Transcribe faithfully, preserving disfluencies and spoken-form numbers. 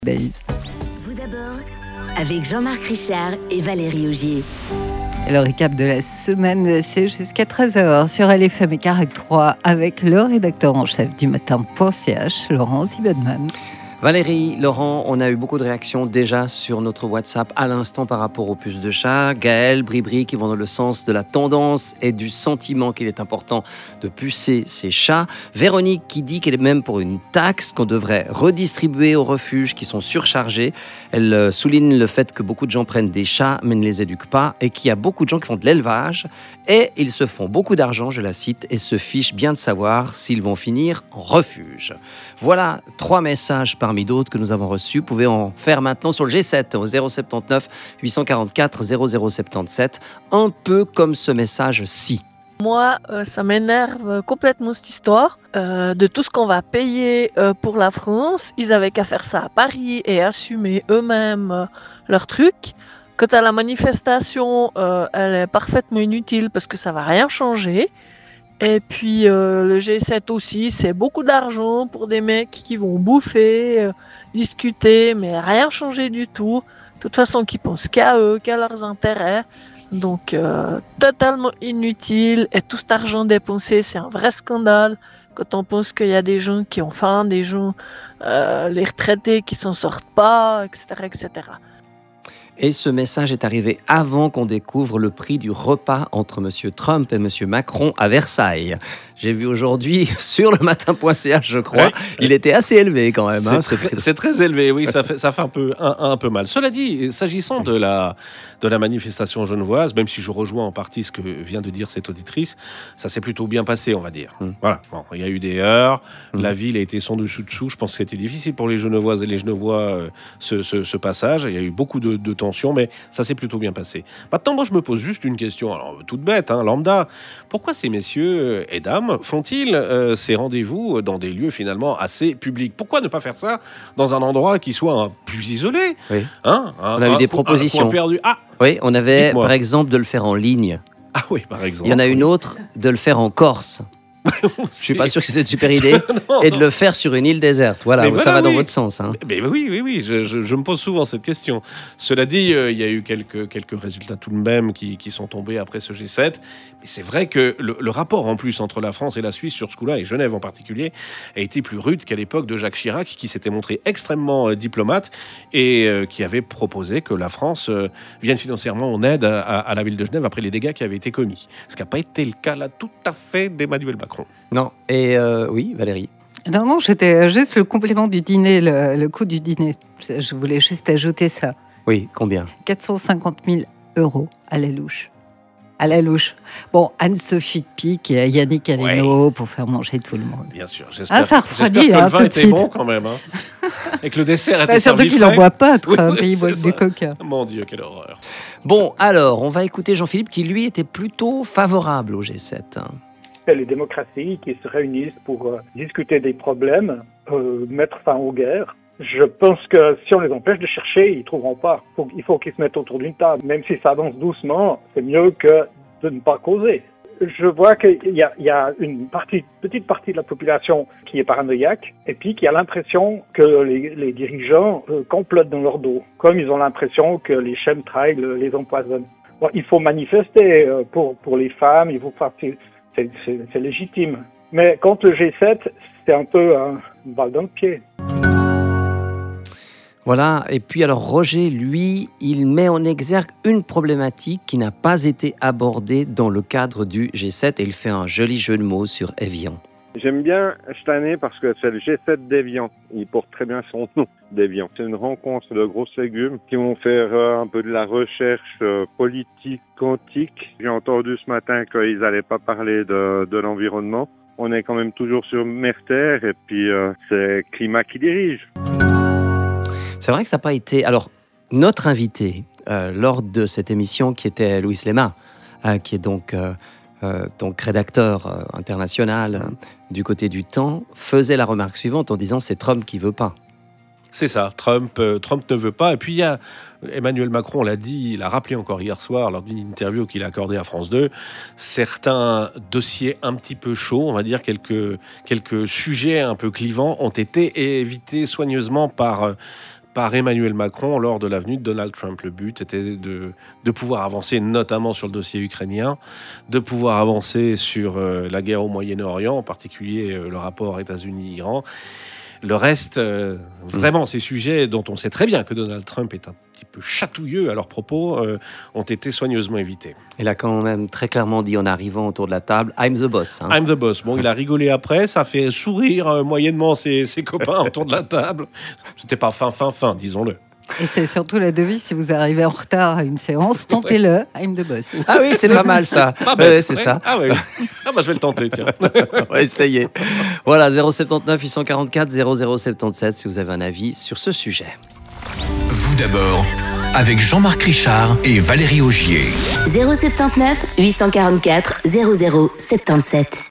Days. Vous d'abord, avec Jean-Marc Richard et Valérie Augier. Et le récap de la semaine, c'est jusqu'à treize heures sur L F M et Carac trois avec le rédacteur en chef du matin point c h, Laurent Zibedman. Valérie, Laurent, on a eu beaucoup de réactions déjà sur notre WhatsApp à l'instant par rapport aux puces de chat. Gaël, Bribri qui vont dans le sens de la tendance et du sentiment qu'il est important de pucer ces chats. Véronique qui dit qu'elle est même pour une taxe qu'on devrait redistribuer aux refuges qui sont surchargés. Elle souligne le fait que beaucoup de gens prennent des chats mais ne les éduquent pas et qu'il y a beaucoup de gens qui font de l'élevage et ils se font beaucoup d'argent, je la cite, et se fichent bien de savoir s'ils vont finir en refuge. Voilà trois messages par parmi d'autres que nous avons reçus. Vous pouvez en faire maintenant sur le G sept au zéro sept neuf huit cent quarante-quatre zéro zéro soixante-dix-sept, un peu comme ce message-ci. Moi, euh, ça m'énerve complètement cette histoire euh, de tout ce qu'on va payer euh, pour la France. Ils avaient qu'à faire ça à Paris et assumer eux-mêmes euh, leur truc. Quant à la manifestation, euh, elle est parfaitement inutile parce que ça va rien changer. Et puis euh, le G sept aussi, c'est beaucoup d'argent pour des mecs qui vont bouffer, euh, discuter, mais rien changer du tout. De toute façon, qui pensent qu'à eux, qu'à leurs intérêts. Donc euh, totalement inutile. Et tout cet argent dépensé, c'est un vrai scandale. Quand on pense qu'il y a des gens qui ont faim, des gens, euh, les retraités qui s'en sortent pas, et cetera, et cetera. Et ce message est arrivé avant qu'on découvre le prix du repas entre M. Trump et M. Macron à Versailles. J'ai vu aujourd'hui sur le matin point c h, je crois, ouais. Il était assez élevé quand même. C'est, hein, ce très, prix. C'est très élevé, oui, ça fait, ça fait un, peu, un, un peu mal. Cela dit, s'agissant de la, de la manifestation genevoise, même si je rejoins en partie ce que vient de dire cette auditrice, ça s'est plutôt bien passé, on va dire. Mm. Voilà, bon, il y a eu des heures, mm. la ville a été sans dessous-dessous. Je pense que c'était difficile pour les Genevoises et les Genevois, euh, ce, ce, ce passage. Il y a eu beaucoup de, de tensions, mais ça s'est plutôt bien passé. Maintenant, moi, je me pose juste une question, alors toute bête, hein, lambda. Pourquoi ces messieurs et dames font-ils euh, ces rendez-vous dans des lieux finalement assez publics? Pourquoi ne pas faire ça dans un endroit qui soit un, plus isolé? Oui. Hein, un, on a eu des un, propositions. Un perdu. Ah, oui, on avait dites-moi. Par exemple de le faire en ligne. Ah oui, par exemple. Il y en a une autre de le faire en Corse. Je suis pas sûr que c'était une super idée. non, et de non. le faire sur une île déserte. Voilà, ça voilà, va oui. dans votre sens. Hein. Mais, mais oui, oui, oui. Je, je, je me pose souvent cette question. Cela dit, euh, il y a eu quelques, quelques résultats tout de même qui, qui sont tombés après ce G sept. Mais c'est vrai que le, le rapport en plus entre la France et la Suisse sur ce coup-là, et Genève en particulier, a été plus rude qu'à l'époque de Jacques Chirac, qui s'était montré extrêmement euh, diplomate et euh, qui avait proposé que la France euh, vienne financièrement en aide à, à, à la ville de Genève après les dégâts qui avaient été commis. Ce qui n'a pas été le cas là tout à fait d'Emmanuel Macron. Non, et euh, oui, Valérie. Non, non, c'était juste le complément du dîner, le, le coût du dîner. Je voulais juste ajouter ça. Oui, combien? quatre cent cinquante mille euros à la louche. À la louche. Bon, Anne-Sophie de Pic et Yannick Aleno ouais. pour faire manger tout le monde. Bien sûr, j'espère, ah, ça refroidit, j'espère que hein, le vin était bon quand même. Hein. Et que le dessert était bah, servi surtout qu'il frais. n'en boit pas, oui, un oui, pays boit du coca. Mon Dieu, quelle horreur. Bon, alors, on va écouter Jean-Philippe qui, lui, était plutôt favorable au G sept. Les démocraties qui se réunissent pour euh, discuter des problèmes, euh, mettre fin aux guerres. Je pense que si on les empêche de chercher, ils ne trouveront pas. Faut, il faut qu'ils se mettent autour d'une table. Même si ça avance doucement, c'est mieux que de ne pas causer. Je vois qu'il y a, il y a une partie, petite partie de la population qui est paranoïaque et puis qui a l'impression que les, les dirigeants euh, complotent dans leur dos, comme ils ont l'impression que les chemtrails les empoisonnent. Bon, il faut manifester euh, pour, pour les femmes, il faut faire... C'est, c'est, c'est légitime. Mais contre le G sept, c'est un peu hein, une balle dans le pied. Voilà, et puis alors Roger, lui, il met en exergue une problématique qui n'a pas été abordée dans le cadre du G sept et il fait un joli jeu de mots sur Évian. J'aime bien cette année parce que c'est le G sept d'Évian. Il porte très bien son nom, d'Évian. C'est une rencontre de grosses légumes qui vont faire euh, un peu de la recherche euh, politique quantique. J'ai entendu ce matin qu'ils n'allaient pas parler de, de l'environnement. On est quand même toujours sur Mère-Terre et puis euh, c'est le climat qui dirige. C'est vrai que ça n'a pas été... Alors, notre invité euh, lors de cette émission qui était Louis Lema, euh, qui est donc... Euh, Euh, donc rédacteur euh, international euh, du côté du Temps, faisait la remarque suivante en disant c'est Trump qui veut pas. C'est ça, Trump, euh, Trump ne veut pas. Et puis il y a Emmanuel Macron l'a dit, il l'a rappelé encore hier soir lors d'une interview qu'il a accordée à France deux, certains dossiers un petit peu chauds, on va dire quelques, quelques sujets un peu clivants ont été évités soigneusement par... par Emmanuel Macron lors de la venue de Donald Trump. Le but était de, de pouvoir avancer notamment sur le dossier ukrainien, de pouvoir avancer sur euh, la guerre au Moyen-Orient, en particulier euh, le rapport États-Unis-Iran. Le reste, euh, vraiment, ces sujets dont on sait très bien que Donald Trump est un petit peu chatouilleux à leurs propos, euh, ont été soigneusement évités. Il a quand même très clairement dit en arrivant autour de la table, I'm the boss. Hein. I'm the boss. Bon, il a rigolé après, ça fait sourire euh, moyennement ses, ses copains autour de la table. C'était pas fin, fin, fin, disons-le. Et c'est surtout la devise, si vous arrivez en retard à une séance, tentez-le, I'm the boss. Ah oui, c'est pas mal ça. Pas bête, ouais, c'est ouais. ça. Ah oui. Ah bah je vais le tenter, tiens. On va essayer. Voilà, zéro sept neuf huit cent quarante-quatre zéro zéro sept sept si vous avez un avis sur ce sujet. Vous d'abord, avec Jean-Marc Richard et Valérie Augier. zéro sept neuf huit cent quarante-quatre zéro zéro sept sept.